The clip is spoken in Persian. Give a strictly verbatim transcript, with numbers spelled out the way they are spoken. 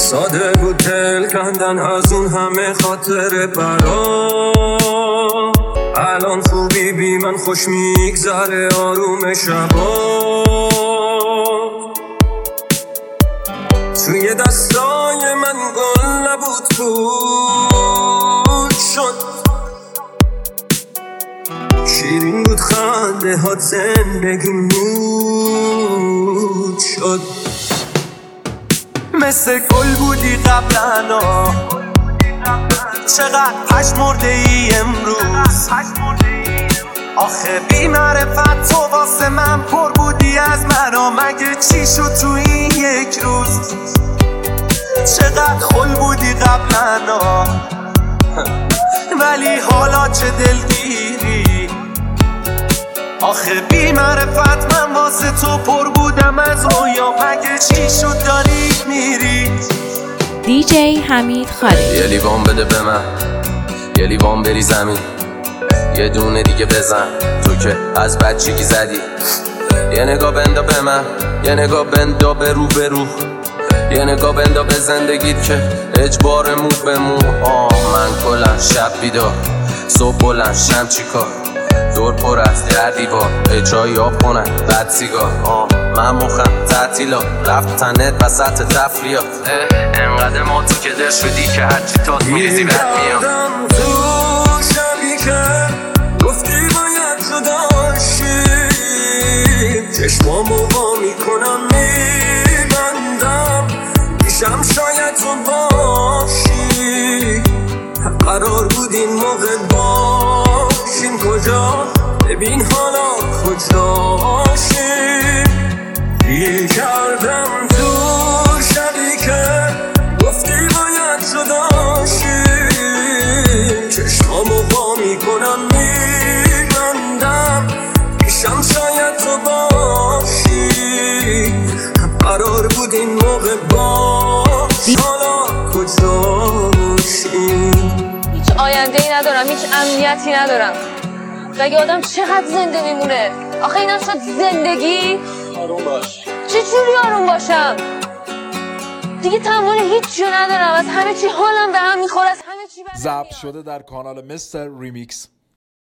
ساده بود دل کندن از اون همه خاطر برا. الان خوبی بی من خوش میگذره آروم شبا. توی دستای من گل نبود بود شد، شیرین بود خنده هات زندگی مود شد. مثل گل بودی قبلنا، چقدر پشمرده ای امروز. آخه بی معرفت تو واسه من پر بودی از منو، مگه چی شد تو این یک روز؟ چقدر خل بودی قبلنا، ولی حالا چه دلگیری. آخه بی معرفت من واسه تو پر بودم از رویا، مگه چی شد داری میری؟ دیجی حمید خالقی. یه لیوان بده به من، یه لیوان بری زمین، یه دونه دیگه بزن تو که از بچگی زدی. یه نگاه بندا به من، یه نگاه بندا به رو به رو، یه نگاه بندا به زندگیت که اجبار مو به مو. آه من کلم شب بیدار، صبح بلند شم چی کار، دور پر از در دیوار، اجرایی آب کنن بد سیگار. آه من مخم تعطیلا رفتنت وسط تفریات، انقدر ما تو که در شدی که هرچی تاز میریزی بد میام. تو شبی که گفتی باید جداشی، چشمامو وا میکنم میبندم، پیشم شاید تو باشی. قرار بود این موقع باشیم کجا، ببین حالا کجاشیم. گیر کردم تو شبی که گفتی باید جداشی، چشمامو وا میکنم میبندم، پیشم شاید تو باشی. قرار بود این موقع باشی، حالا کجاشیم. هیچ آینده‌ای ندارم، هیچ امنیتی ندارم. مگه آدم چقدر زنده میمونه؟ آخه اینم شد زندگی؟ آروم باش. چه جوری آروم باشم؟ دیگه تمام هیچ چیو ندارم، از همه چی حالم به هم میخوره، از همه چی. ضبط شده در کانال مستر ریمیکس.